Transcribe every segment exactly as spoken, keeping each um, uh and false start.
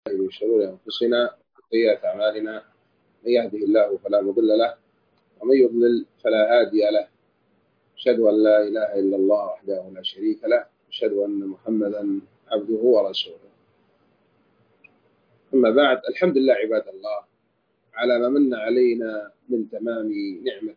من شرور أنفسنا وسيئات أعمالنا، من يهده الله فلا مضل له ومن يضلل فلا هادي له. أشهد أن لا إله إلا الله وحده لا شريك له، أشهد أن محمدا عبده ورسوله. أما بعد، الحمد لله عباد الله على ما من علينا من تمام نعمة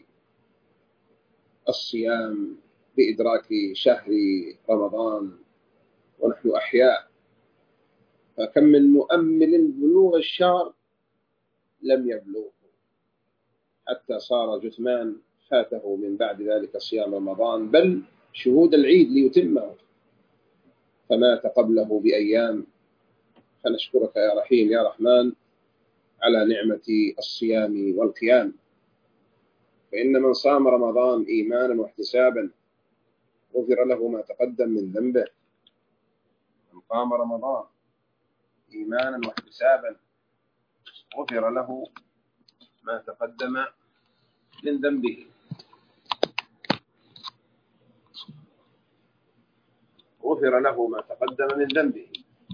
الصيام بإدراك شهر رمضان ونحن أحياء. فكم من مؤمل بلوغ الشهر لم يبلغه حتى صار جثمان فاته من بعد ذلك صيام رمضان، بل شهود العيد ليتمه فمات قبله بأيام. فنشكرك يا رحيم يا رحمن على نعمة الصيام والقيام، فإن من صام رمضان إيمانا واحتسابا غفر له ما تقدم من ذنبه. من قام رمضان إيمانا واحتسابا غفر له ما تقدم من ذنبه غفر له ما تقدم من ذنبه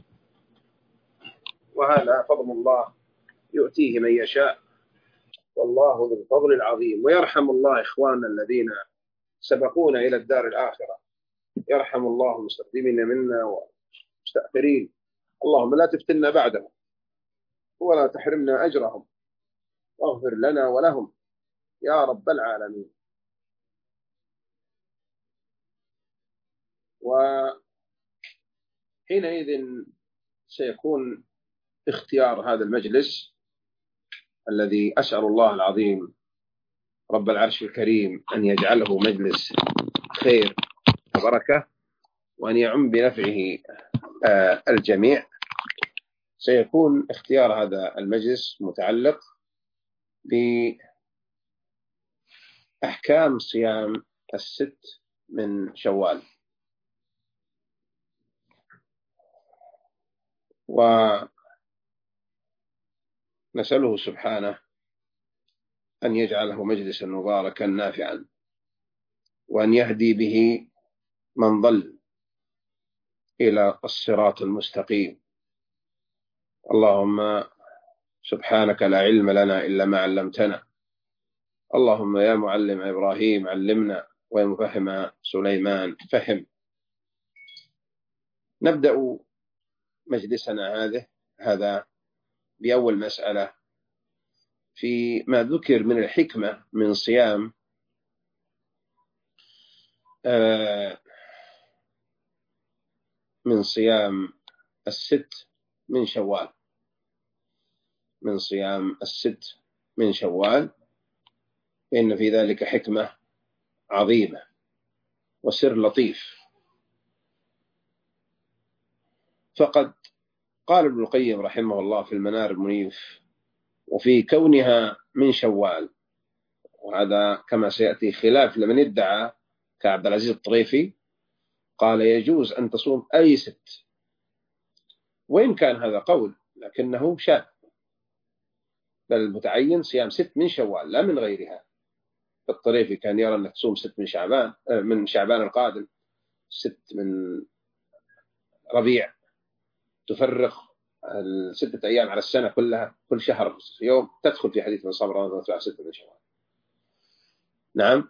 وهذا فضل الله يؤتيه من يشاء، والله ذو الفضل العظيم. ويرحم الله إخواننا الذين سبقونا إلى الدار الآخرة، يرحم الله المستقدمين منا والمستأخرين. اللهم لا تفتنا بعدهم ولا تحرمنا أجرهم، واغفر لنا ولهم يا رب العالمين. وحينئذ سيكون اختيار هذا المجلس الذي أسأل الله العظيم رب العرش الكريم أن يجعله مجلس خير وبركة، وأن يعم بنفعه الجميع. سيكون اختيار هذا المجلس متعلق بأحكام صيام الست من شوال، ونسأله سبحانه أن يجعله مجلسا مباركا نافعا، وأن يهدي به من ضل إلى الصراط المستقيم. اللهم سبحانك لا علم لنا إلا ما علمتنا، اللهم يا معلم إبراهيم علمنا، ويا مفهم سليمان فهم. نبدأ مجلسنا هذا هذا بأول مسألة في ما ذكر من الحكمة من صيام آه من صيام الست من شوال من صيام الست من شوال إن في ذلك حكمة عظيمة وسر لطيف. فقد قال ابن القيم رحمه الله في المنار المنيف: وفي كونها من شوال، وهذا كما سيأتي خلاف لمن ادعى كعبد العزيز الطريفي، قال يجوز أن تصوم أي ست، وإن كان هذا قول لكنه شاذ، بل المتعين صيام ست من شوال لا من غيرها. الطريفي كان يرى أنك تصوم ست من شعبان من شعبان القادم، ست من ربيع، تفرق الستة أيام على السنة كلها، كل شهر يوم تدخل في حديث من صام رمضان ستة من شوال. نعم،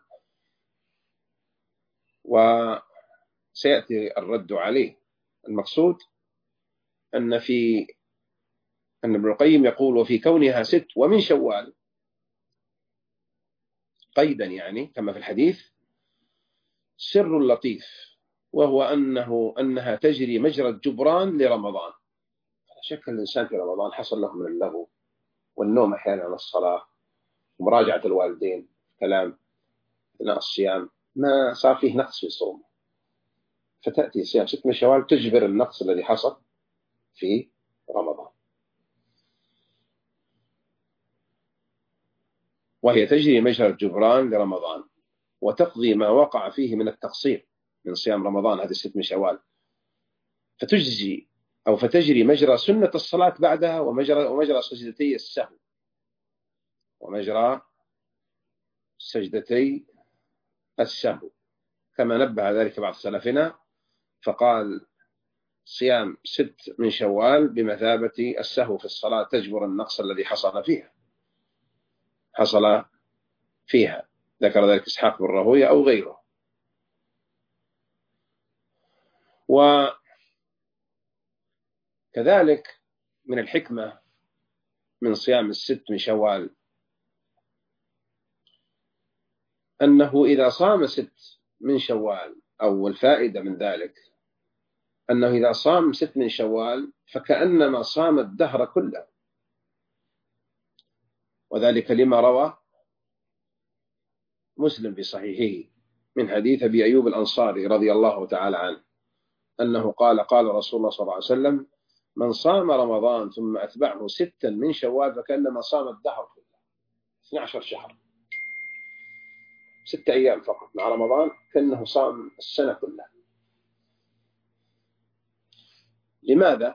وسيأتي الرد عليه. المقصود أن في أن ابن القيم يقول: وفي كونها ست ومن شوال، قيدا يعني كما في الحديث، سر لطيف، وهو أنه أنها تجري مجرى الجبران لرمضان. لا شك الإنسان في رمضان حصل له من اللغو والنوم أحيانا عن الصلاة ومراجعة الوالدين، كلام أثناء الصيام، ما صار فيه نقص في الصوم، فتأتي صيام ست من شوال تجبر النقص الذي حصل في رمضان، وهي تجري مجرى الجبران لرمضان وتقضي ما وقع فيه من التقصير من صيام رمضان هذه الست من شوال، فتجزي أو فتجري مجرى سنة الصلاة بعدها، ومجرى ومجرى سجدتي السهو ومجرى سجدتي السهو، كما نبه ذلك بعض سلفنا فقال: صيام ست من شوال بمثابة السهو في الصلاة، تجبر النقص الذي حصل فيها حصل فيها ذكر ذلك إسحاق بن راهويه أو غيره. وكذلك من الحكمة من صيام الست من شوال أنه إذا صام ست من شوال، أو الفائدة من ذلك أنه إذا صام ست من شوال فكأنما صام الدهر كله، وذلك لما روى مسلم في صحيحه من حديث أبي أيوب الأنصاري رضي الله تعالى عنه أنه قال قال رسول الله صلى الله عليه وسلم: من صام رمضان ثم أتبعه ستا من شوال فكأنما صام الدهر كله، اثني عشر شهر، ستة أيام فقط مع رمضان كأنه صام السنة كلها. لماذا؟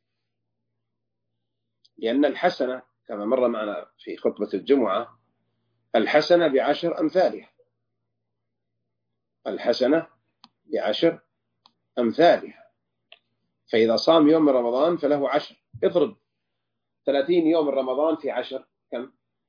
لأن الحسنة كما مر معنا في خطبة الجمعة الحسنة بعشر أمثالها، الحسنة بعشر أمثالها. فإذا صام يوم من رمضان فله عشر، اضرب ثلاثين يوم من رمضان في عشر كم؟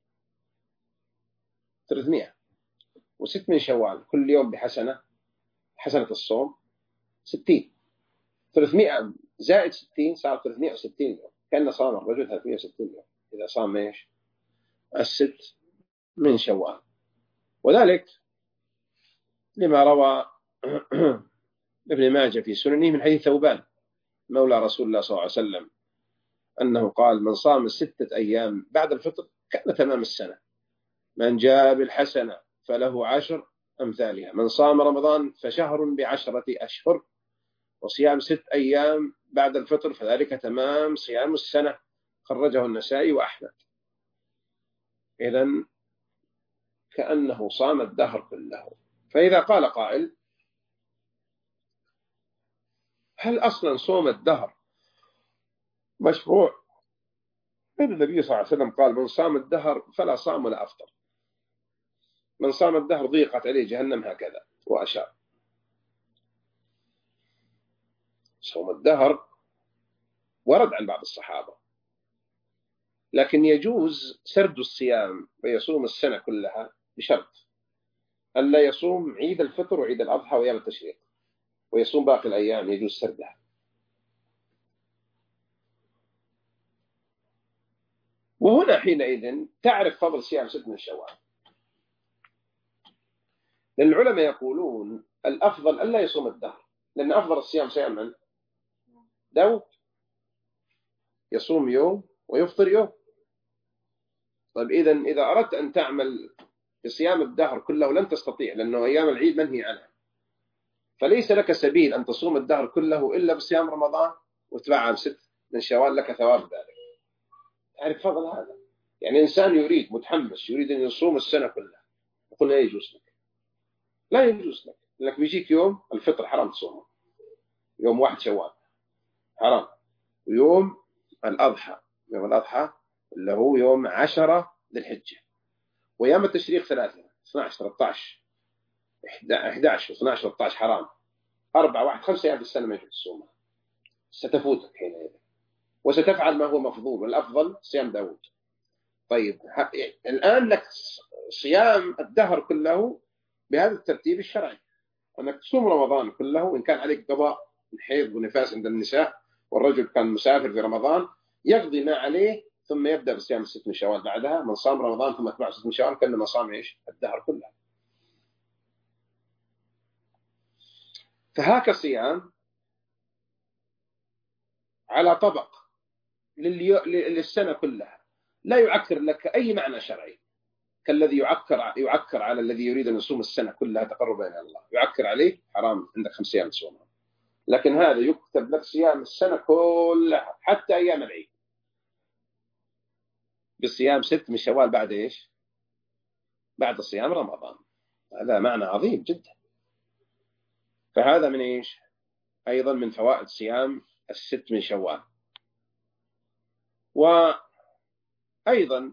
ثلاثمائة. وست من شوال كل يوم بحسنة، حسنة الصوم ستين، ثلاثمائة زائد ستين صار ثلاثمائة وستين يوم، كأن صام الرجل ثلاثمائة وستين يوم إذا صام ايش؟ الست من شوال. وذلك لما روى ابن ماجه في سننه من حديث ثوبان مولى رسول الله صلى الله عليه وسلم أنه قال: من صام ستة أيام بعد الفطر كان تمام السنة، من جاء بالحسنة فله عشر أمثالها، من صام رمضان فشهر بعشرة أشهر، وصيام ست أيام بعد الفطر فذلك تمام صيام السنة. خرجه النسائي وأحمد. إذن كأنه صام الدهر كله. فإذا قال قائل: هل أصلا صوم الدهر مشروع؟ إن النبي صلى الله عليه وسلم قال: من صام الدهر فلا صام ولا أفطر، من صام الدهر ضيقت عليه جهنم هكذا، وأشار. صوم الدهر ورد عن بعض الصحابة، لكن يجوز سرد الصيام فيصوم السنة كلها بشرط ألا يصوم عيد الفطر وعيد الأضحى وأيام التشريق، ويصوم باقي الأيام يجوز سردها. وهنا حينئذ تعرف فضل صيام ست من شوال، لأن العلماء يقولون الأفضل ألا يصوم الدهر، لأن أفضل الصيام صيام من؟ داود، يصوم يوم ويفطر يوم. طيب إذن إذا أردت أن تعمل بصيام الدهر كله لن تستطيع، لأنه أيام العيد منهي عنها، فليس لك سبيل أن تصوم الدهر كله إلا بصيام رمضان وتبعها بست من شوال، لك ثواب ذلك. تعرف فضل هذا؟ يعني إنسان يريد متحمس يريد أن يصوم السنة كلها، يقول لا يجوز لك، لا يجوز لك، لأنك بيجيك يوم الفطر حرام تصومه، يوم واحد شوال حرام، ويوم الأضحى، يوم الأضحى اللي هو يوم عشرة ذي الحجة، وأيام التشريق ثلاثة، اثني عشر ثلاثة عشر أحد عشر اثني عشر ثلاثة عشر حرام، أربعة واحد خمسة أيام في السنة ما يجوز تصومها، ستفوتك حينئذ، وستفعل ما هو مفضول، والأفضل صيام داود. طيب الآن لك صيام الدهر كله بهذا الترتيب الشرعي، أنك تصوم رمضان كله، وإن كان عليك قضاء الحيض ونفاس عند النساء، والرجل كان مسافر في رمضان يقضي ما عليه ثم يبدأ بصيام ست من شوال بعدها. من صام رمضان ثم اتبع ست من شوال كأنما صام إيش؟ الدهر كله. فهاك صيام على طبق للسنة كلها، لا يعكر لك أي معنى شرعي، كالذي يعكر يعكر على الذي يريد أن يصوم السنة كلها تقربا إلى الله، يعكر عليه حرام، عندك خمس أيام تصومها. لكن هذا يكتب لك صيام السنة كلها حتى أيام العيد بصيام ست من شوال بعد إيش؟ بعد صيام رمضان. هذا معنى عظيم جدا. فهذا من إيش؟ أيضا من فوائد صيام الست من شوال. وأيضا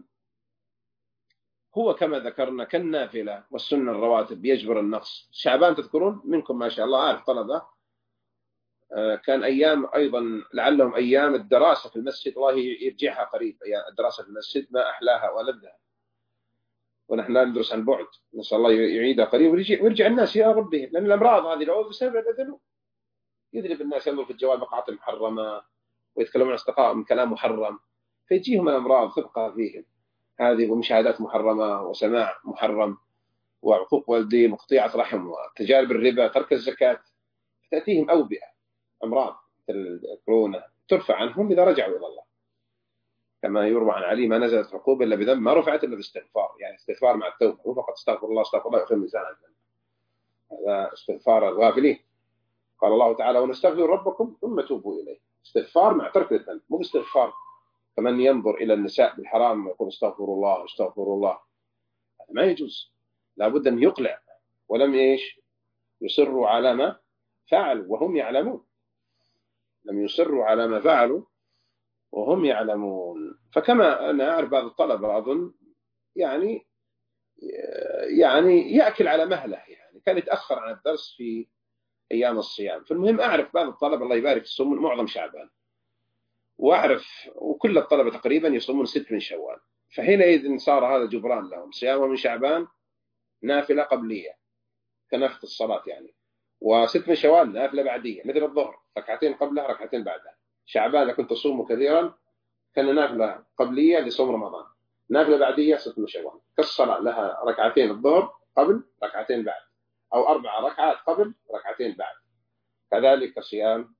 هو كما ذكرنا كالنافلة والسنة الرواتب يجبر النقص. شعبان تذكرون منكم ما شاء الله عارف طلبة كان أيام أيضا لعلهم أيام الدراسة في المسجد، الله يرجعها قريب، أيام الدراسة في المسجد ما أحلاها ولذها، ونحن لا ندرس عن بعد، نسأل الله يعيدها قريب ويرجع, ويرجع الناس إلى ربهم، لأن الأمراض هذه العوض بسبب الذنوب. يذنب الناس، ينظر في الجوال مقاطع محرمة ويتكلمون عن أصدقائهم كلام محرم، فيجيهم الأمراض تبقى فيهم هذه، ومشاهدات محرمة وسماع محرم وعقوق والدين وقطيعة رحم وتجارب الربا ترك الزكاة، تأتيهم أوبئة أمراض مثل الكورونا ترفع عنهم إذا رجعوا إلى الله، كما يروى عن علي ما نزلت عقوبة إلا بذنب ما رفعت إلا باستغفار، يعني استغفار مع التوبة، مو فقط استغفر الله استغفر الله يقيم ميزان الذنب، هذا استغفار الغافلين. قال الله تعالى ونستغفر ربكم ثم توبوا إليه، استغفار مع ترك الذنب، مو باستغفار كمن ينظر إلى النساء بالحرام ويقول استغفر الله استغفر الله، هذا ما يجوز، لابد أن يقلع، ولم إيش يصروا على ما فعلوا وهم يعلمون، لم يصروا على ما فعلوا وهم يعلمون. فكما أنا أعرف بعض الطلبة أظن يعني يعني يأكل على مهله، يعني كان يتأخر عن الدرس في أيام الصيام. فالمهم أعرف بعض الطلبة الله يبارك يصومون معظم شعبان، وأعرف وكل الطلبة تقريبا يصومون ست من شوال، فحينئذ صار هذا جبران لهم، صيامهم من شعبان نافلة قبلية كنفل الصلاة يعني، وست من شوال نافلة بعدية مثل الظهر، ركعتين قبلها ركعتين بعدها. شعبان كنت تصوم كثيرا كان نافلة قبلية لصوم رمضان، نافلة بعدية ست من شوال، كالصلاة لها ركعتين الظهر قبل ركعتين بعد، أو أربع ركعات قبل ركعتين بعد. كذلك صيام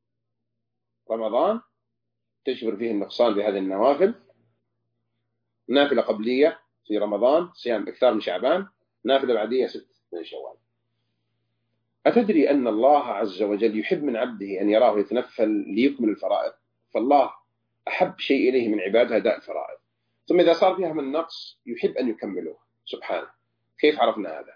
رمضان تجبر فيه النقصان بهذه النوافل، نافلة قبلية في رمضان صيام إكثار من شعبان، نافلة بعدية ست من شوال. أتدري أن الله عز وجل يحب من عبده أن يراه يتنفل ليكمل الفرائض؟ فالله أحب شيء إليه من عباده أداء الفرائض، ثم إذا صار فيها من نقص يحب أن يكملوه سبحانه. كيف عرفنا هذا؟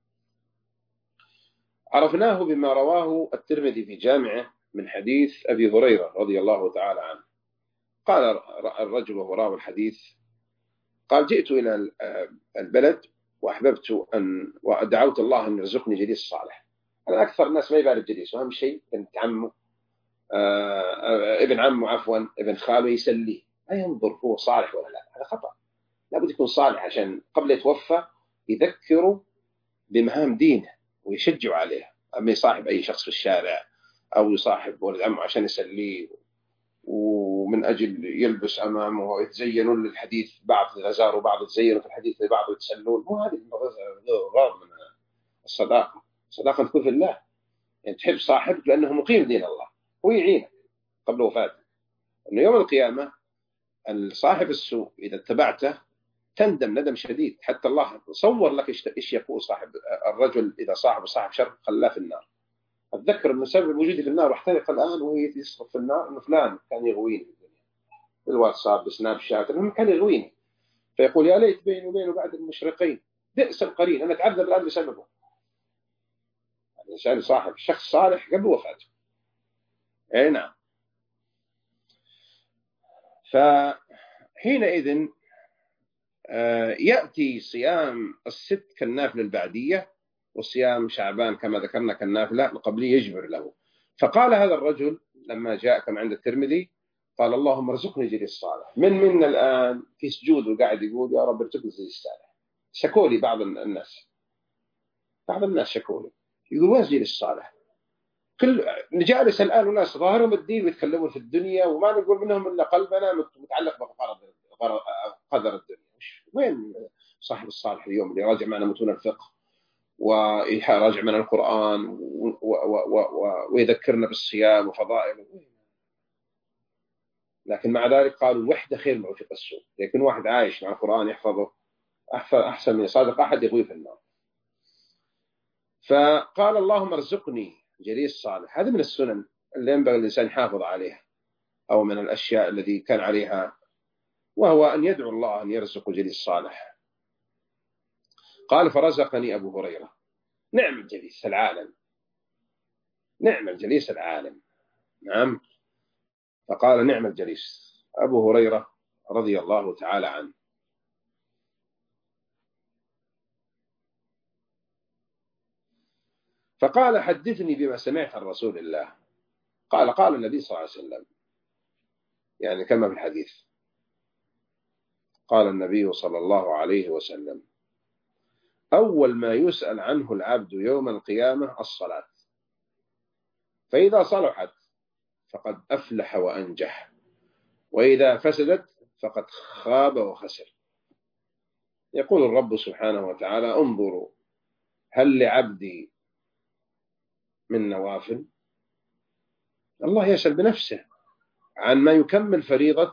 عرفناه بما رواه الترمذي في جامعه من حديث أبي هريرة رضي الله تعالى عنه. قال الرجل وهو راوي الحديث قال جئت إلى البلد وأحببت أن ودعوت الله أن يرزقني جليس صالح. أنا أكثر الناس ما يبالي الجليس، وأهم شيء بنت عمه آه ابن عمه عفوا ابن خاله يسليه، لا ينظر هو صالح ولا لا، هذا خطأ. لابد يكون صالح عشان قبل يتوفى يذكره بمهام دينه ويشجع عليها. أما يصاحب أي شخص في الشارع أو يصاحب ولد عمه عشان يسليه ومن أجل يلبس أمامه ويتزينون للحديث، بعض غزار وبعض يتزينوا في الحديث لبعض ويتسلون، مو هذه غرض من الصداقة. الصداقة تكون في الله، يعني تحب صاحبك لأنه مقيم دين الله ويعينك قبل وفاته، أنه يوم القيامة الصاحب السوء إذا اتبعته تندم ندم شديد، حتى الله صور لك إيش يقول صاحب الرجل إذا صاحب صاحب شر خلاه في النار. أتذكر أن سبب وجودي في النار واحترق الآن وهي يصرف في النار أنه فلان كان يغويني في الدنيا بالواتساب بسناب شات، أنه كان يغويني، فيقول يا ليت بيني وبينه بعد المشرقين، بئس القرين، أنا أتعذب الآن بسببه. الإنسان صاحب شخص صالح قبل وفاته. أي نعم. فحينئذ يأتي صيام الست كالنافلة البعدية، وصيام شعبان كما ذكرنا كالنافلة القبلية يجبر له. فقال هذا الرجل لما جاء كما عند الترمذي قال اللهم ارزقني جليس صالح. من منا الآن في سجود وقاعد يقول يا رب ارزقني جليس صالح؟ شكولي بعض الناس بعض الناس شكولي يقول وين جليس صالح؟ كل جالس الآن وناس ظاهرهم الدين ويتكلمون في الدنيا وما نقول منهم إلا قلبنا متعلق بقدر الدنيا. وين صاحب الصالح اليوم اللي راجع معنا متون الفقه ويراجع معنا القرآن ويذكرنا بالصيام وفضائله؟ لكن مع ذلك قالوا الوحدة خير من رفيق السوء، لكن واحد عايش مع القرآن يحفظه أحسن من يصادق أحد يغوي في النار. فقال اللهم ارزقني جليس صالح. هذا من السنن اللي ينبغي الإنسان يحافظ عليها، أو من الأشياء التي كان عليها، وهو أن يدعو الله أن يرزق جليس صالح. قال فرزقني أبو هريرة. نعم الجليس العالم، نعم الجليس العالم. نعم. فقال نعم الجليس أبو هريرة رضي الله تعالى عنه. فقال حدثني بما سمعت عن رسول الله. قال قال النبي صلى الله عليه وسلم، يعني كما في الحديث، قال النبي صلى الله عليه وسلم: أول ما يسأل عنه العبد يوم القيامة الصلاة، فإذا صلحت فقد أفلح وأنجح، وإذا فسدت فقد خاب وخسر. يقول الرب سبحانه وتعالى: انظروا هل لعبدي من نوافل. الله يسأل بنفسه عن ما يكمل فريضة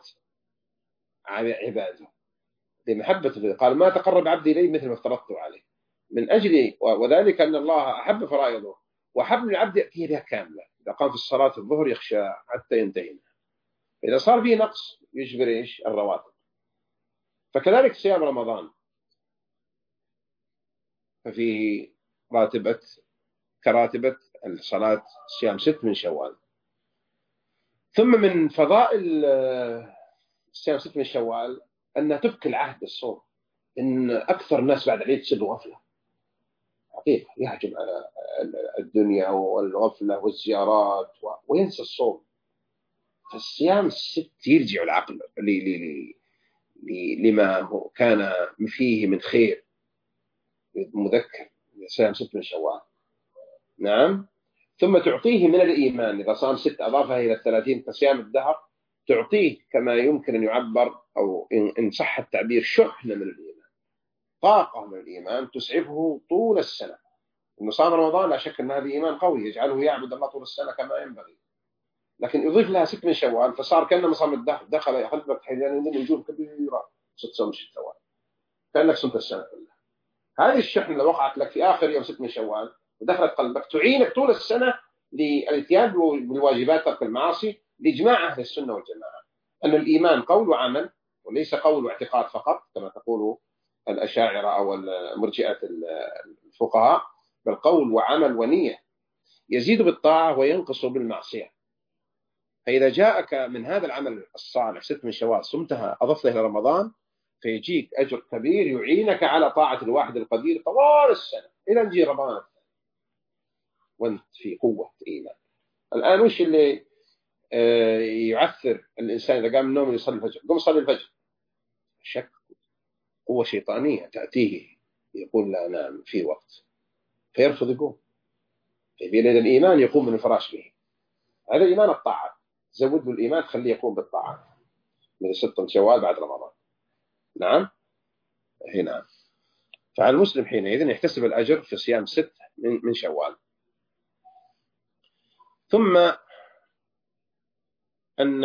عباده لمحبة. قال: ما تقرب عبدي إلي مثل ما افترضت عليه، من أجل وذلك أن الله أحب فرائضه وحب العبد يأتيه بها كاملة. إذا قام في الصلاة الظهر يخشى حتى ينتهي، إذا صار فيه نقص يجبر إيش؟ الرواتب. فكذلك صيام رمضان، ففيه راتبة كراتبة الصلاة صيام ست من شوال. ثم من فضائل صيام ست من شوال أنها تبكي العهد بالصوم، إن أكثر الناس بعد العيد تصير غفلة حقيقة، يهجم على الدنيا والغفلة والزيارات وينسى الصوم. فالصيام الست يرجع العقل لما هو كان فيه من خير، مذكر صيام ست من شوال. نعم. ثم تعطيه من الإيمان، إذا صام ست أضافها إلى الثلاثين كصيام الدهر، تعطيه كما يمكن أن يعبر أو إن صح التعبير شحنة من الإيمان، طاقة من الإيمان تسعفه طول السنة. إنه صام رمضان لا شك أن هذا إيمان قوي يجعله يعبد الله طول السنة كما ينبغي، لكن يضيف لها ست من شوال فصار كأنما صام الدهر، دخل قلبك حيث نجوم كبيرة ست صوم شوال كأنك صمت السنة كلها. هذه الشحنة لو وقعت لك في آخر يوم ست من شوال ودخلت قلبك تعينك طول السنة للاتيان بالواجبات ترك المعاصي، لإجماع أهل السنة والجماعة أن الإيمان قول وعمل وليس قول واعتقاد فقط كما تقول الأشاعرة أو مرجئة الفقهاء، بل قول وعمل ونية، يزيد بالطاعة وينقص بالمعصية. فإذا جاءك من هذا العمل الصالح ست من شوال صمتها أضفته إلى رمضان، فيجيك أجر كبير يعينك على طاعة الواحد القدير طوال السنة إلى أن يجي رمضان وانت في قوة إيمان. الآن وش اللي يعثر الإنسان إذا قام من النوم يصلي الفجر؟ قم صلي الفجر، شك قوة شيطانية تأتيه يقول لا أنام في وقت، فيرفض يقوم، فيبين إذا الإيمان يقوم من الفراش به. هذا إيمان الطاعة، زود له الإيمان خليه يقوم بالطاعات من ست شوال بعد رمضان. نعم هنا، فعلى المسلم حينئذ يحتسب الأجر في صيام ست من شوال. ثم أن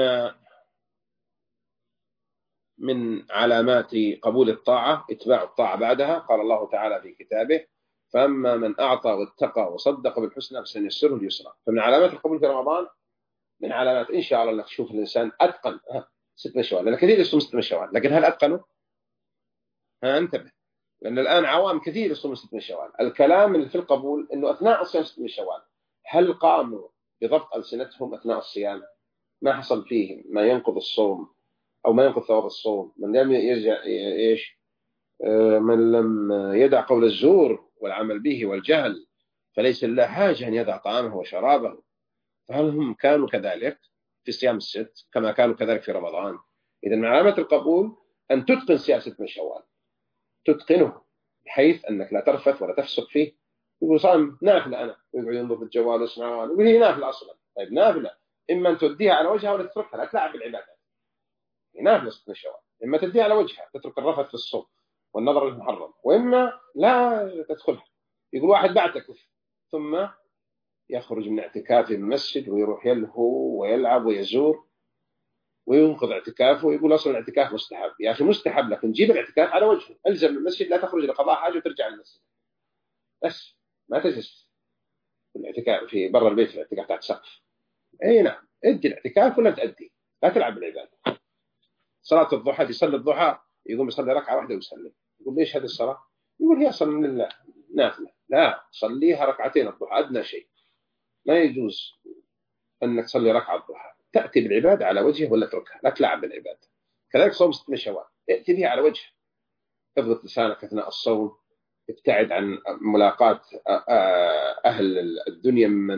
من علامات قبول الطاعة اتباع الطاعة بعدها. قال الله تعالى في كتابه: فأما من أعطى واتقى وصدق بالحسنى فسنيسره اليسرى. فمن علامات القبول في رمضان، من علامات إن شاء الله أنك تشوف الإنسان أتقن ست من شوال، لأن كثير يصوم ست من شوال لكن هل أتقنوا؟ ها انتبه، لأن الآن عوام كثير يصوم ست من شوال. الكلام اللي في القبول أنه أثناء الصيام ست من شوال هل قاموا بضبط ألسنتهم أثناء الصيام؟ ما حصل فيه ما ينقض الصوم أو ما ينقض ثواب الصوم؟ من لم يرجع إيش من لم يدع قول الزور والعمل به والجهل فليس لله حاجة أن يدع طعامه وشرابه. فهل هم كانوا كذلك في صيام الست كما كانوا كذلك في رمضان؟ إذا من علامات القبول أن تتقن صيام ست من شوال، تتقنه بحيث أنك لا ترفث ولا تفسق فيه. يقول صام نافلة أنا، ويقعد ينظر في الجوال ويسمع، يقول هي نافلة أصلا. طيب نافلة إما أن توديها على وجهها ولا تتركها، لا تلعب بالعبادات. هي نافلة ست من شوال، إما تديها على وجهها تترك الرفث في الصوم والنظر المحرم، وإما لا تدخلها. يقول واحد بعتكف ثم يخرج من اعتكافه من المسجد ويروح يلهو ويلعب ويزور وينقض اعتكافه ويقول أصلا الاعتكاف مستحب. يا أخي مستحب، لكن جيب الاعتكاف على وجهه، ألزم المسجد لا تخرج لقضاء حاجة وترجع للمسجد بس، ما تجلس في الاعتكاف في برا البيت في الاعتكاف تحت سقف. أي نعم، ادي الاعتكاف ولا تأدي، لا تلعب بالعبادة. صلاة الضحى يصلي الضحى يقوم يصلي ركعة واحدة ويسلم، يقول ليش هذه الصلاة؟ يقول هي أصلا من الله نافلة. لا، صليها ركعتين الضحى أدنى شيء، ما يجوز أنك تصلي ركعة الضحى، تأتي بالعبادة على وجهه ولا تركها، لا تلعب بالعبادة. كذلك صوم ست من شوال، ائتي بها على وجه، اضبط لسانك أثناء الصوم، ابتعد عن ملاقاة أهل الدنيا من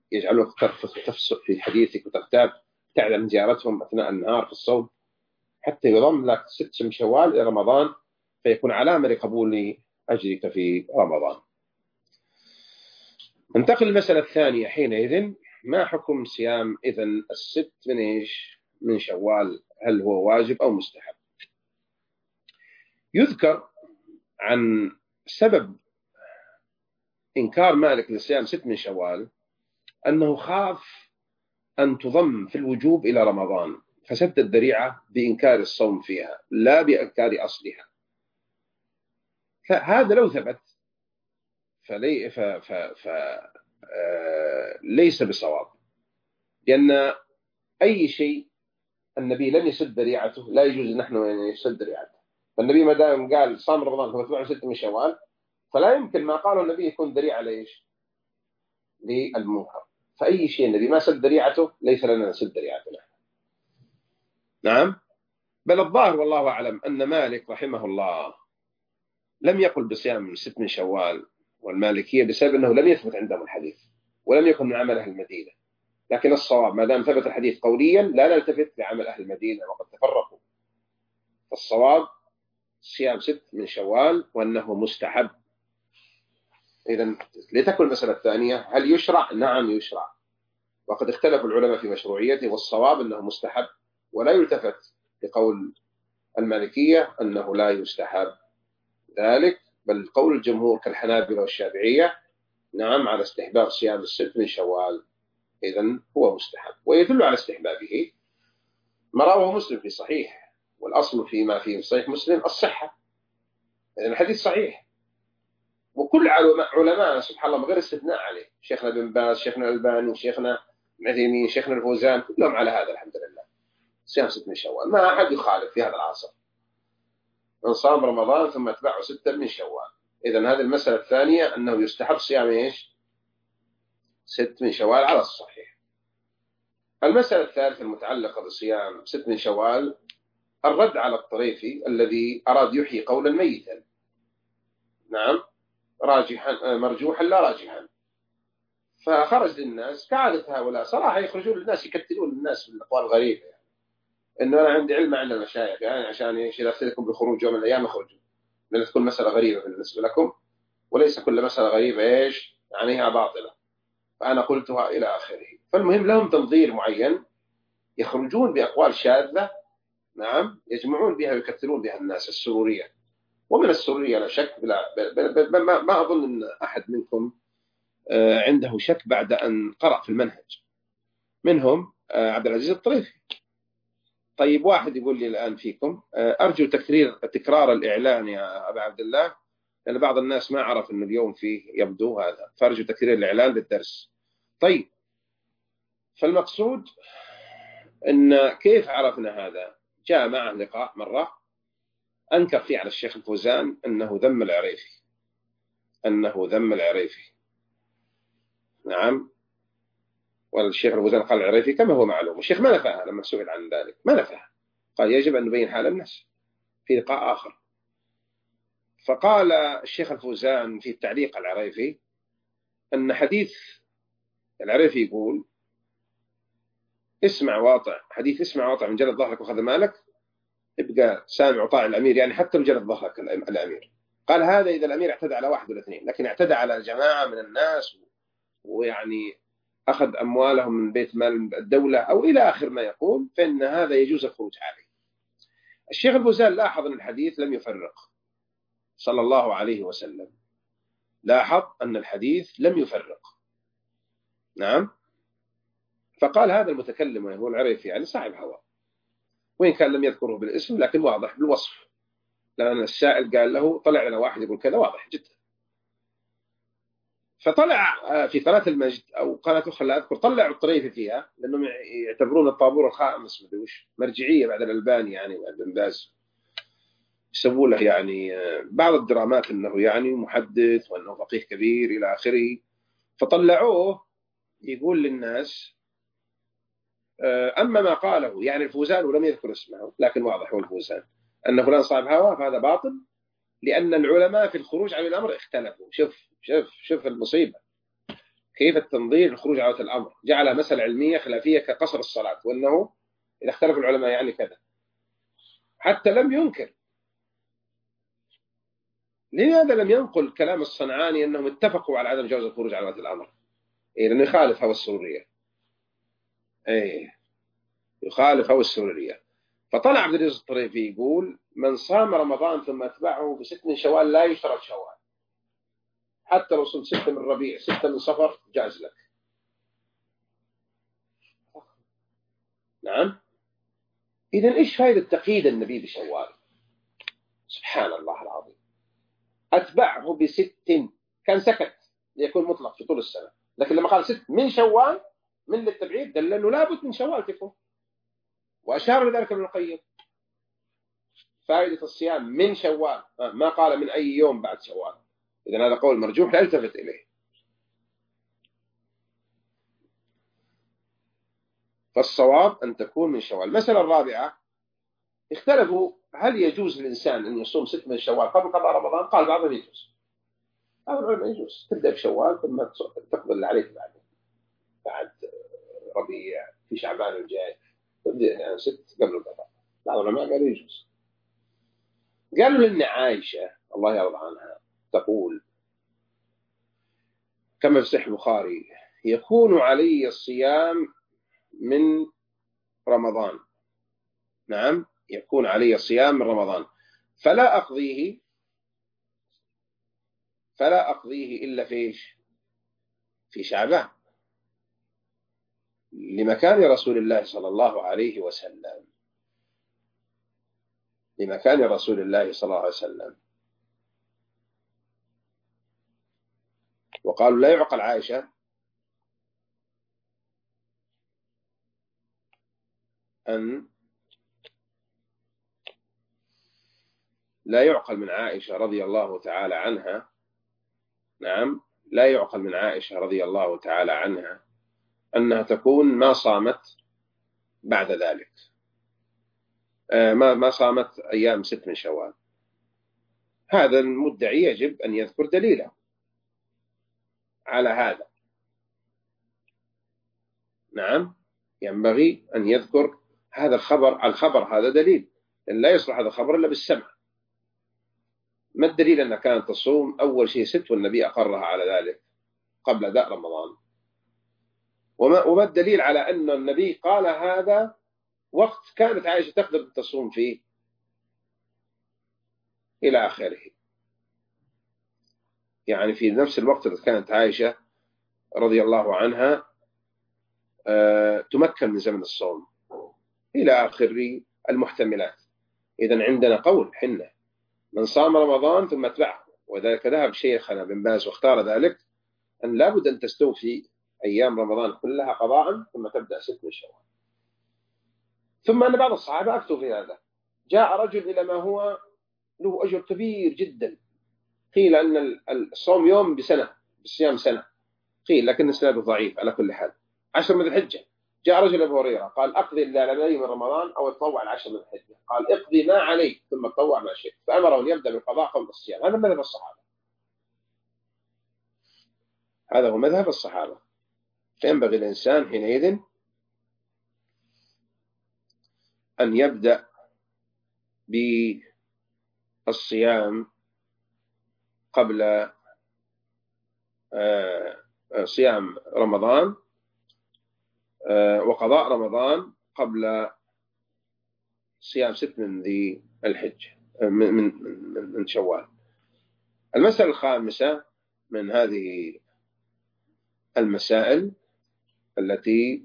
يجعلك ترفث وتفسق في حديثك وتغتاب، تعلم زيارتهم أثناء النهار في الصوم، حتى يضم لك ست من شوال إلى رمضان، فيكون علامة لقبول أجرك في رمضان. ننتقل للمسألة الثانية حينئذ، ما حكم صيام إذن الست من إيش من شوال؟ هل هو واجب أو مستحب؟ يذكر عن سبب إنكار مالك لصيام ست من شوال أنه خاف أن تضم في الوجوب إلى رمضان، فسد الذريعة بإنكار الصوم فيها لا بإنكار أصلها. فهذا لو ثبت فلي ف... ف... ف... آه... ليس بصواب، لأن أي شيء النبي لم يسد ذريعته لا يجوز نحن أن يسد ذريعته. فالنبي ما دام قال صام رمضان فتبعه ست من شوال، فلا يمكن ما قاله النبي يكون ذريعة ليش للمنكر. فأي شيء النبي ما سد ذريعته ليس لنا نسد ذريعته. نعم، بل الظاهر والله أعلم أن مالك رحمه الله لم يقل بصيام ست من شوال، والمالكية بسبب أنه لم يثبت عندهم الحديث ولم يكن من عمل أهل المدينة. لكن الصواب ما دام ثبت الحديث قوليا لا نلتفت لعمل أهل المدينة وقد تفرقوا، فالصواب صيام ست من شوال وأنه مستحب. إذن لتكن المسألة الثانية هل يشرع؟ نعم يشرع، وقد اختلف العلماء في مشروعيته، والصواب أنه مستحب، ولا يلتفت لقول المالكية أنه لا يستحب ذلك، بل قول الجمهور كالحنابلة والشافعية نعم على استحباب صيام الست من شوال، إذن هو مستحب. ويدل على استحبابه ما رواه مسلم في صحيح، والأصل فيما فيه صحيح مسلم الصحة، إذن الحديث صحيح، وكل علماء سبحان الله غير استثناء عليه، شيخنا بن باز، شيخنا الألباني، شيخنا عثيمين، شيخنا الفوزان، كلهم على هذا الحمد لله، صيام ست من شوال ما أحد يخالف في هذا العصر، من صام رمضان ثم اتبعه ستة من شوال. إذن هذه المسألة الثانية أنه يستحب صيام إيش ست من شوال على الصحيح. المسألة الثالثة المتعلقة بصيام ست من شوال الرد على الطريفي الذي أراد يحيي قولا ميتا، نعم راجحا مرجوحا لا راجحا، فخرج للناس كعادة هؤلاء صراحة يخرجون للناس يكتلون الناس بالأقوال الغريبة، يعني إنه أنا عندي علم عند المشايخ يعني عشان إيش إذا أفتكم بخروج يوم من الأيام يخرجوا، لأن تكون مسألة غريبة بالنسبة لكم، وليس كل مسألة غريبة إيش يعنيها باطلة، فأنا قلتها إلى آخره. فالمهم لهم تنظير معين يخرجون بأقوال شاذة، نعم يجمعون بها ويكثرون بها الناس السرورية. ومن السرورية لا شك بلا بلا بلا ما, ما أظن أن أحد منكم عنده شك بعد أن قرأ في المنهج، منهم عبد العزيز الطريفي. طيب واحد يقول لي الآن فيكم أرجو تكرير تكرار الإعلان يا أبا عبد الله، لأن بعض الناس ما عرف أن اليوم فيه يبدو هذا، فأرجو تكرير الإعلان للدرس. طيب فالمقصود أن كيف عرفنا هذا؟ جاء معه لقاء مرة أنكر فيه على الشيخ الفوزان أنه ذم العريفي، أنه ذم العريفي، نعم، والشيخ الفوزان قال العريفي كما هو معلوم، والشيخ ما نفاها لما سئل عن ذلك، ما نفاها، قال يجب أن نبين حال الناس في لقاء آخر. فقال الشيخ الفوزان في التعليق على العريفي أن حديث العريفي يقول اسمع واطع، حديث اسمع واطع من جلد ظهرك وخذ مالك ابقى سامع وطاع الأمير، يعني حتى من جلد ظهرك الأمير. قال هذا إذا الأمير اعتدى على واحد ولا اثنين، لكن اعتدى على جماعة من الناس ويعني أخذ أموالهم من بيت مال الدولة أو إلى آخر ما يقول، فإن هذا يجوز الخروج عليه. الشيخ الفوزان لاحظ أن الحديث لم يفرق صلى الله عليه وسلم، لاحظ أن الحديث لم يفرق، نعم، فقال هذا المتكلم وهو العريفي يعني صاحب هوى، وإن كان لم يذكره بالاسم لكن واضح بالوصف، لأن السائل قال له طلع لنا واحد يقول كذا، واضح جدا. فطلع في قناة المجد أو قناة أخرى لا أذكر، طلعوا الطريفي فيها لأنهم يعتبرون الطابور الخامس مدوش مرجعية بعد الألباني يعني بعد بن باز، يسووا له يعني بعض الدرامات أنه يعني محدث وأنه فقيه كبير إلى آخره. فطلعوه يقول للناس أما ما قاله يعني الفوزان ولم يذكر اسمه لكن واضح هو الفوزان أن فلان صاحب هوى، فهذا باطل، لأن العلماء في الخروج عن الأمر اختلفوا. شوف شوف شوف المصيبة، كيف التنظير للخروج على الأمر، جعلها مسألة علمية خلافية كقصر الصلاة، وأنه إذا اختلف العلماء يعني كذا، حتى لم ينكر. لماذا لم ينقل كلام الصنعاني أنهم اتفقوا على عدم جواز الخروج على ولاة الأمر؟ إيه، لأنه يخالف هوى السرورية. إيه، يخالف هوى السرورية. فطلع عبد العزيز الطريفي يقول: من صام رمضان ثم أتبعه بست من شوال لا يشترط شوال، حتى لو صمت ستة من ربيع ستة من صفر جاز لك. نعم. إذن إيش فائدة تقييد النبي بشوال؟ سبحان الله العظيم. أتبعه بست، كان سكت ليكون مطلق في طول السنة، لكن لما قال ست من شوال من للتبعيد دل أنه لابد من شوال تكون، وأشار لذلك ابن القيم. فائدة الصيام من شوال، ما قال من أي يوم بعد شوال. إذن هذا قول مرجوح لا يلتفت إليه. فالصواب أن تكون من شوال. المسألة الرابعة، اختلفوا هل يجوز للإنسان أن يصوم ست من شوال قبل قضاء رمضان؟ قال بعضهم يجوز، بعض العلماء يجوز تبدأ بشوال ثم تقضي اللي عليك بعد بعد ربيع في شعبان الجاي تبدأ يعني ست قبل القضاء. بعض العلماء قالوا يجوز. قالوا لأن عائشة الله يرضى عنها تقول كما في صحيح البخاري: يكون علي الصيام من رمضان. نعم، يكون علي صيام من رمضان فلا أقضيه فلا أقضيه إلا فيش في شعبان، لمكان رسول الله صلى الله عليه وسلم لمكان رسول الله صلى الله عليه وسلم. وقالوا لا يعقل عائشة أن لا يعقل من عائشة رضي الله تعالى عنها نعم لا يعقل من عائشة رضي الله تعالى عنها أنها تكون ما صامت بعد ذلك، ما ما صامت أيام ست من شوال. هذا المدعي يجب أن يذكر دليله على هذا. نعم، ينبغي أن يذكر هذا الخبر. الخبر هذا دليل، لأن لا يصلح هذا الخبر إلا بالسمع. ما الدليل أنها كانت تصوم أول شيء ست والنبي أقرها على ذلك قبل أداء رمضان؟ وما, وما الدليل على أن النبي قال هذا وقت كانت عائشة تقدر تصوم فيه إلى آخره؟ يعني في نفس الوقت الذي كانت عائشة رضي الله عنها تمكن من زمن الصوم إلى آخر المحتملات. إذن عندنا قول حنة: من صام رمضان ثم اتبعه، وذلك ذهب شيخنا بن باز واختار ذلك، أن لابد أن تستوفي أيام رمضان كلها قضاء ثم تبدأ ست من شوال. ثم أن بعض الصحابة أفتوا في هذا. جاء رجل إلى ما هو له أجر كبير جدا، قيل أن الصوم يوم بسنة، بالصيام سنة، قيل لكن السنة ضعيف. على كل حال عشر من الحجة. جاء رجل أبو هريرة قال: أقضي اللي علي من رمضان أو تطوع العشر من الحجة. قال: اقضي ما عليك ثم تطوع ما شئت. فأمره أن يبدأ بالقضاء قبل الصيام. هذا مذهب الصحابة، هذا هو مذهب الصحابة. فينبغي الإنسان حينئذ أن يبدأ بالصيام قبل صيام رمضان وقضاء رمضان قبل صيام ست من ذي الحجة من, من, من شوال. المسألة الخامسة من هذه المسائل التي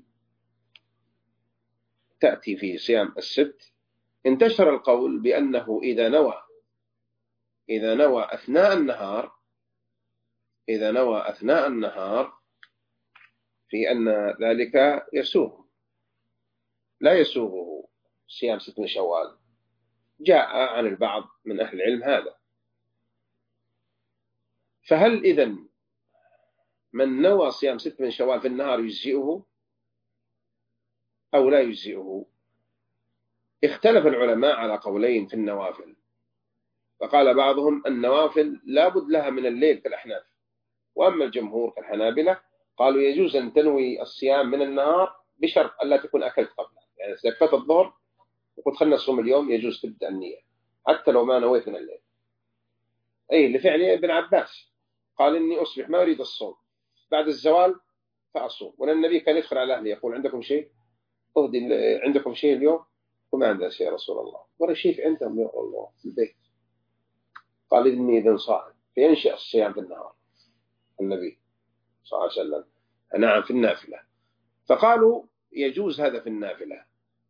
تأتي في صيام الست: انتشر القول بأنه إذا نوى إذا نوى أثناء النهار إذا نوى أثناء النهار في أن ذلك يسوغ لا يسوغه صيام ست من شوال. جاء عن البعض من أهل العلم هذا. فهل إذن من نوى صيام ست من شوال في النهار يجزئه أو لا يجزئه؟ اختلف العلماء على قولين في النوافل. فقال بعضهم: النوافل لا بد لها من الليل كالأحناف، وأما الجمهور كالحنابلة قالوا يجوز أن تنوي الصيام من النهار بشرط ألا تكون أكلت قبلها. يعني إذا أكلت الظهر وقلت خلنا نصوم اليوم يجوز تبدأ النية حتى لو ما نويت من الليل. أي لفعل ابن عباس قال إني أصبح ما أريد الصوم، بعد الزوال فأصوم. وأن النبي كان يدخل على أهله يقول عندكم شيء؟ أهدي عندكم شيء اليوم؟ وما عندنا شيء يا رسول الله. ولا شيء عندهم يا الله في البيت. قال إني إذن صائم، فينشأ الصيام في النهار النبي صلى الله عليه وسلم. نعم في النافلة. فقالوا يجوز هذا في النافلة،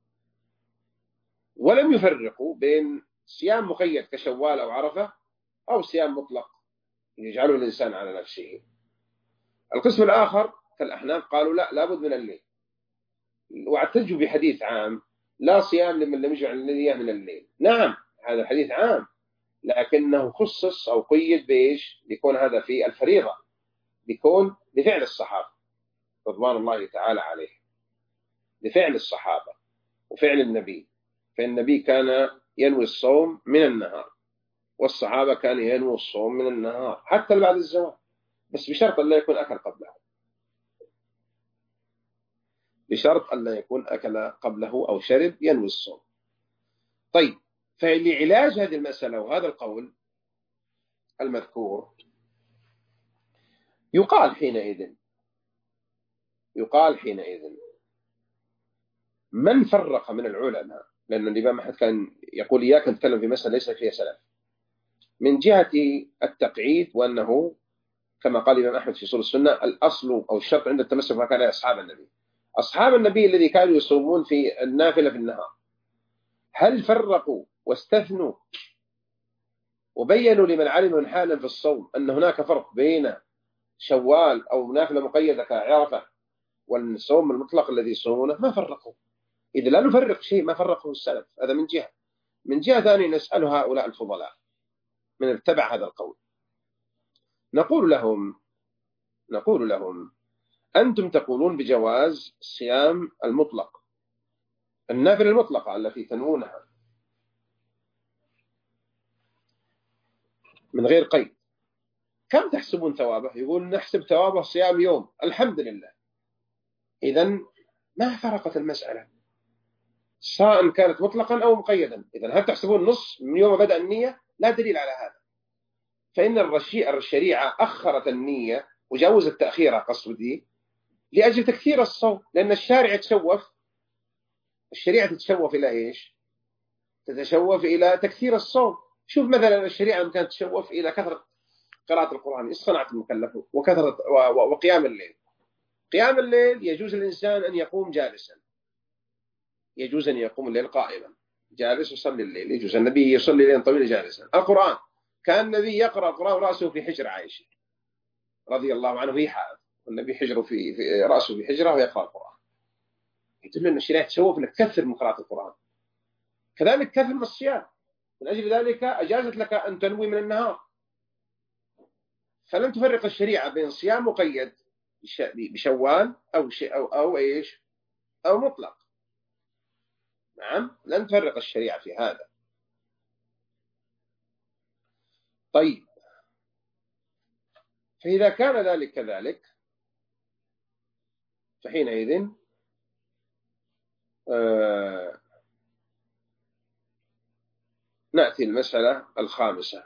ولم يفرقوا بين صيام مقيد كشوال أو عرفة أو صيام مطلق يجعله الإنسان على نفسه. القسم الآخر كالأحناف قالوا لا، لابد من الليل، واعتجوا بحديث عام لا صيام لمن لم يجعل النية من الليل. نعم هذا الحديث عام، لكنه خصص أو قيد بإيش؟ بيكون هذا في الفريضة، بيكون لفعل الصحابة رضوان الله تعالى عليه، لفعل الصحابة وفعل النبي. فالنبي كان ينوي الصوم من النهار، والصحابة كانوا ينوي الصوم من النهار حتى بعد الزوال، بس بشرط أن لا يكون أكل قبله، بشرط أن لا يكون أكل قبله أو شرب ينوي الصوم. طيب، فلعلاج هذه المسألة وهذا القول المذكور يقال حينئذ يقال حينئذ من فرق من العلماء، لأن الإمام أحمد كان يقول إياك أن تتكلم في مسألة ليس فيها سلف، من جهة التقعيد، وأنه كما قال الإمام أحمد في صول السنة الأصل أو الشرط عند التمسك ما كان أصحاب النبي أصحاب النبي الذي كانوا يصومون في النافلة في النهار، هل فرقوا واستثنوا وبينوا لمن علم من حالا في الصوم أن هناك فرق بين شوال أو نافلة مقيدة كعرفة والصوم المطلق الذي يصومونه؟ ما فرقوا. إذا لا نفرق شيء ما فرقه السلف. هذا من جهة. من جهة ثانية نسأل هؤلاء الفضلاء من اتبع هذا القول، نقول لهم نقول لهم أنتم تقولون بجواز الصيام المطلق، النافلة المطلقة التي تنوونها من غير قيد، كم تحسبون ثوابه؟ يقول نحسب ثوابه صيام يوم. الحمد لله. إذن ما فرقت المسألة سواء كانت مطلقا أو مقيدا. إذن هل تحسبون نص من يوم بدأ النية؟ لا دليل على هذا. فإن الشريعة أخرت النية وجوز التأخير قصدي لأجل تكثير الصوم، لأن الشارع تشوف، الشريعة تتشوف إلى إيش؟ تتشوف إلى تكثير الصوم. شوف مثلا الشريعة كانت تتشوف إلى كثرة قراءة القرآن، إيش صنعت المكلف؟ وكثرة وقيام الليل. قيام الليل يجوز للإنسان أن يقوم جالسا، يجوز أن يقوم الليل قائما جالس يصلي الليل، يجوز. النبي يصلي الليل طويل جالسا. القرآن كان النبي يقرأ القرآن ورأسه في حجر عائشة رضي الله عنه في حائض، والنبي حجره في, في رأسه في حجره ويقرأ القرآن. يدل أن الشريعة تشوف أنك تكثر من قراءة القرآن. كذلك كثر من الصيام، من أجل ذلك أجازت لك أن تنوي من النهار. فلم تفرق الشريعة بين صيام مقيد بشوال أو شيء أو أو إيش أو مطلق. نعم لم تفرق الشريعة في هذا. طيب، فإذا كان ذلك كذلك فحينئذ آه نأتي المسألة الخامسة،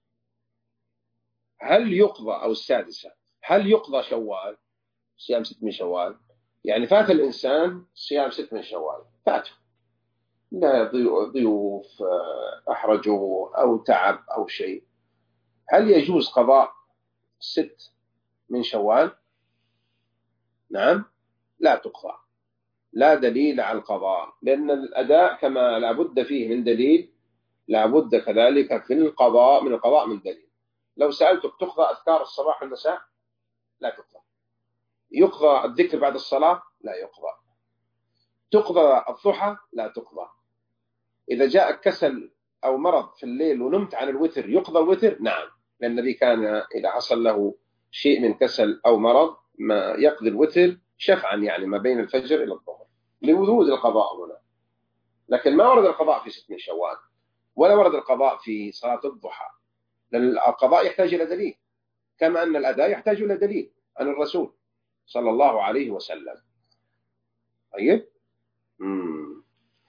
هل يقضى أو السادسة هل يقضى شوال، صيام ست من شوال؟ يعني فات الإنسان صيام ست من شوال، فاته، لا ضيوف أحرجوا أو تعب أو شيء، هل يجوز قضاء ست من شوال؟ نعم لا تقضى، لا دليل على القضاء، لأن الأداء كما لا بد فيه من دليل لا بد كذلك في القضاء من القضاء من دليل. لو سألتك تقضى أذكار الصباح والمساء؟ لا تقضى. يقضى الذكر بعد الصلاة؟ لا يقضى. تقضى الضحى؟ لا تقضى. إذا جاء كسل أو مرض في الليل ونمت عن الوتر يقضى الوتر؟ نعم، لأن النبي كان إذا حصل له شيء من كسل أو مرض ما يقضي الوتر شفعا، يعني ما بين الفجر إلى الظهر، لوجود القضاء هنا. لكن ما ورد القضاء في ست من شوال، ولا ورد القضاء في صلاة الضحى، لأن القضاء يحتاج إلى دليل، كما أن الأداء يحتاج إلى دليل عن الرسول صلى الله عليه وسلم. طيب. مم.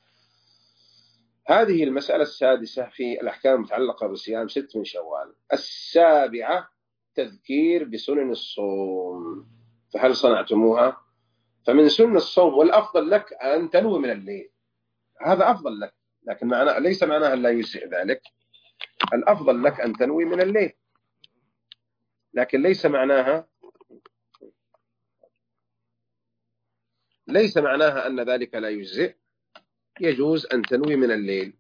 هذه المسألة السادسة في الأحكام المتعلقة بصيام ست من شوال. السابعة تذكير بسنن الصوم، فهل صنعتموها؟ فمن سنن الصوم والأفضل لك أن تنوي من الليل، هذا أفضل لك، لكن معنى ليس معناها لا يجزئ ذلك. الأفضل لك أن تنوي من الليل، لكن ليس معناها ليس معناها أن ذلك لا يجزئ. يجوز أن تنوي من الليل،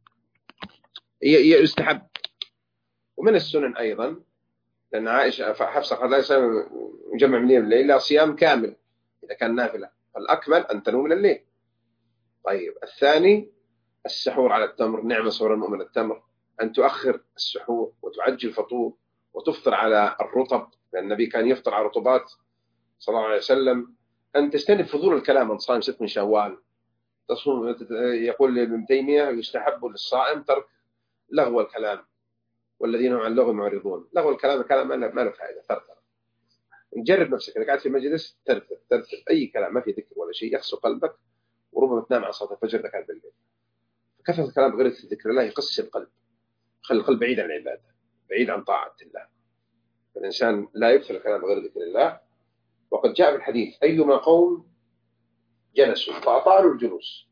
يستحب. ومن السنن أيضا، لأن عائشة حفصة قال لا يجمع من الليل لا صيام كامل إذا كان نافلة، فالأكمل أن تنوي من الليل. طيب. الثاني السحور على التمر، نعم سحور المؤمن التمر، أن تؤخر السحور وتعجل الفطور وتفطر على الرطب، لأن النبي كان يفطر على رطبات صلى الله عليه وسلم. أن تجتنب فضول الكلام عن صائم ست من شوال. تصوم، يقول ابن تيمية يستحب للصائم ترك لغو الكلام، والذين هم عن اللغو معرضون. لغو الكلام كلام ما له فائدة، ترك. نجرب نفسك، إذا قاعد في مجلس ترتب ترتب أي كلام ما في ذكر ولا شيء يخسو قلبك، وربما تنام عن صلاة الفجر إذا كان بالليل. كثرة الكلام بغير ذكر الله يقسي القلب، خلي القلب بعيد عن العبادة، بعيد عن طاعة الله. الإنسان لا يكثر الكلام بغير ذكر الله. وقد جاء في الحديث أيما قوم جلسوا فأطالوا الجلوس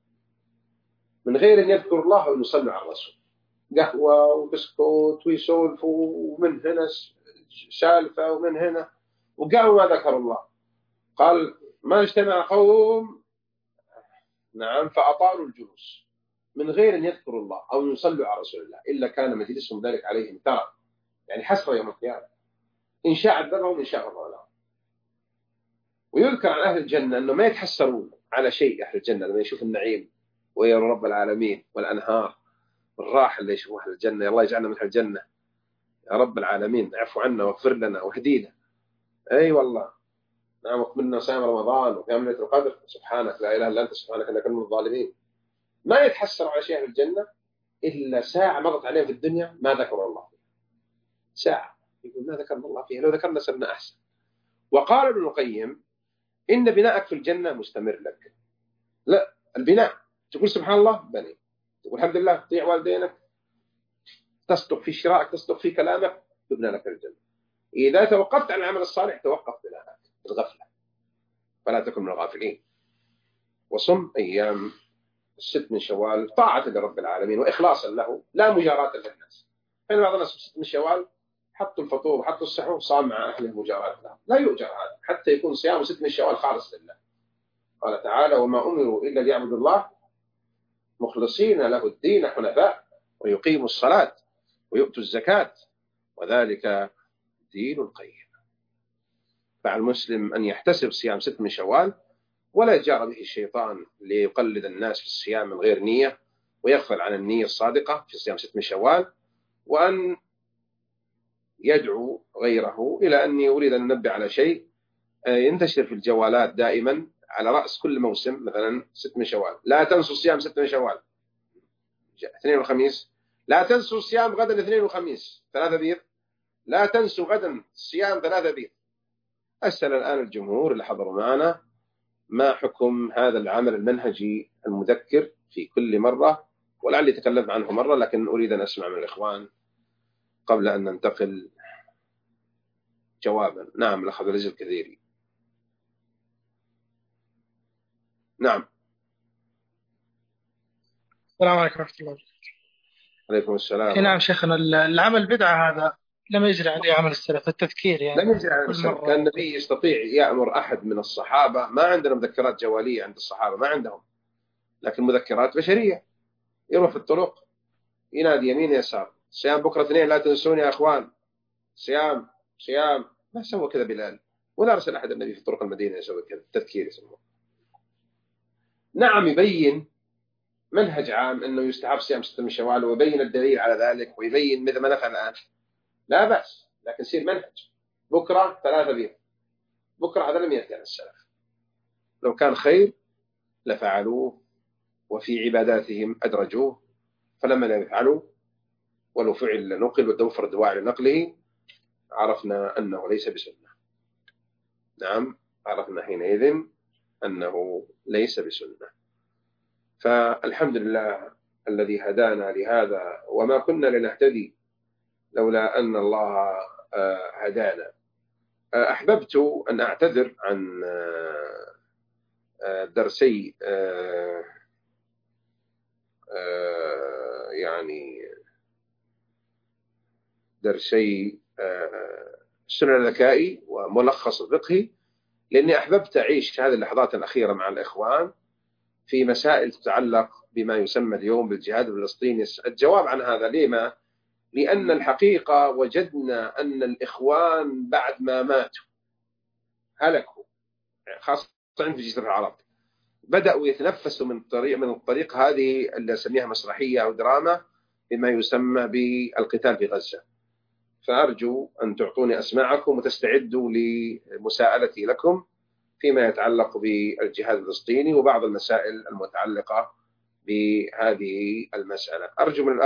من غير أن يذكروا الله ويصلوا على الرسول، قهوة وبسكوت ويسولفوا ومن هنا سالفة ومن هنا، وقاموا ما ذكروا الله. قال ما اجتمع قوم نعم فأطالوا الجلوس من غير أن يذكروا الله أو يصلوا على رسول الله إلا كان مجلسهم ذلك عليهم ترى، يعني حسرة يوم القيامة، إن شاء عذبهم إن شاء غفر لهم. ويذكر عن أهل الجنة أنه ما يتحسرون على شيء. أهل الجنة لما يشوف النعيم ويرى رب العالمين والأنهار والراحة اللي يشوفوا أهل الجنة، يا الله يجعلنا من أهل الجنة يا رب العالمين، اعفو عنا واغفر لنا واهدينا. أي والله نعم، وقبلنا صيام رمضان وقيام ليلة القدر، سبحانك لا إله إلا أنت سبحانك إننا كنا من الظالمين. ما يتحسر على شيء أهل الجنة إلا ساعة مضت عليهم في الدنيا ما ذكروا الله فيها. ساعة يقول ما ذكرنا الله فيها، لو ذكرنا سرنا أحسن. وقال ابن القيم إن بناءك في الجنة مستمر لك. لا، البناء تقول سبحان الله بني، تقول الحمد لله، تطيع والدينك، تصدق في شرائك، تصدق في كلامك، تبنى لك الجنة. إذا توقفت عن العمل الصالح توقف بناءك الغفلة، فلا تكن من الغافلين. وصم أيام الست من شوال طاعة لرب العالمين وإخلاصا له، لا مجاراة للناس. فإن بعض الناس في الست من شوال حطوا الفطور وحطوا السحور صام مع أهله مجاراة له، لا يؤجر هذا حتى يكون صيام ست من شوال خالص لله. قال تعالى وما أمروا إلا ليعبدوا الله مخلصين له الدين حنفاء ويقيموا الصلاة ويؤتوا الزكاة وذلك دين القيم. فعلى المسلم أن يحتسب صيام ست من شوال ولا يجار به الشيطان ليقلد الناس في الصيام من غير نية ويغفل عن النية الصادقة في صيام ست من شوال، وأن يدعو غيره. إلى أني أريد أن أنبه على شيء ينتشر في الجوالات دائما على رأس كل موسم، مثلا ست من شوال لا تنسوا صيام ست من شوال، اثنين وخميس لا تنسوا صيام غدا اثنين وخميس ثلاثة بيض، لا تنسوا غدا صيام ثلاثة بيض. أسأل الآن الجمهور اللي حضروا معنا ما حكم هذا العمل المنهجي المذكر في كل مرة، ولعلي تكلمت عنه مرة لكن أريد أن أسمع من الإخوان قبل أن ننتقل جوابا. نعم الأخ عبد العزيز الكثيري. نعم. السلام عليكم ورحمة الله وبركاته. عليكم السلام. نعم شيخنا، العمل البدعة هذا لم يجري عليه عمل السلف، التذكير يعني لم يجري على السلف. كان النبي يستطيع يأمر أحد من الصحابة، ما عندنا مذكرات جوالية عند الصحابة ما عندهم، لكن مذكرات بشرية، يروح في الطرق ينادي يمين يسار صيام بكرة اثنين لا تنسوني يا أخوان، صيام صيام. ما سوى كذا بلال ولا أرسل أحد النبي في طرق المدينة يسوي كذا، تذكير يسموه. نعم يبين منهج عام أنه يستحب صيام ستة من شوال ويبين الدليل على ذلك ويبين مثل ما نفعل الآن، لا بأس، لكن يصير منهج. بكرة ثلاثة بيض، بكرة هذا لم يأتي عن السلف. لو كان خير لفعلوه وفي عباداتهم أدرجوه، فلما لم يفعلوا ولو فعل نقل وتوفر الدواعي لنقله عرفنا أنه ليس بسنة. نعم عرفنا حينئذ أنه ليس بسنة. فالحمد لله الذي هدانا لهذا، وما كنا لنهتدي لولا أن الله هدانا. أحببت أن أعتذر عن درسي يعني درسي السنن الذكائي وملخص الفقهي، لأني أحببت أعيش هذه اللحظات الأخيرة مع الإخوان في مسائل تتعلق بما يسمى اليوم بالجهاد الفلسطيني. الجواب عن هذا لما؟ لأن الحقيقة وجدنا أن الإخوان بعد ما ماتوا هلكوا، خاصة في جزيرة العرب، بدأوا يتنفسوا من الطريق من الطريق هذه اللي أسميها مسرحية أو دراما بما يسمى بالقتال في غزة. فأرجو أن تعطوني أسماعكم وتستعدوا لمساءلتي لكم فيما يتعلق بالجهاد الفلسطيني وبعض المسائل المتعلقة بهذه المسألة. أرجو من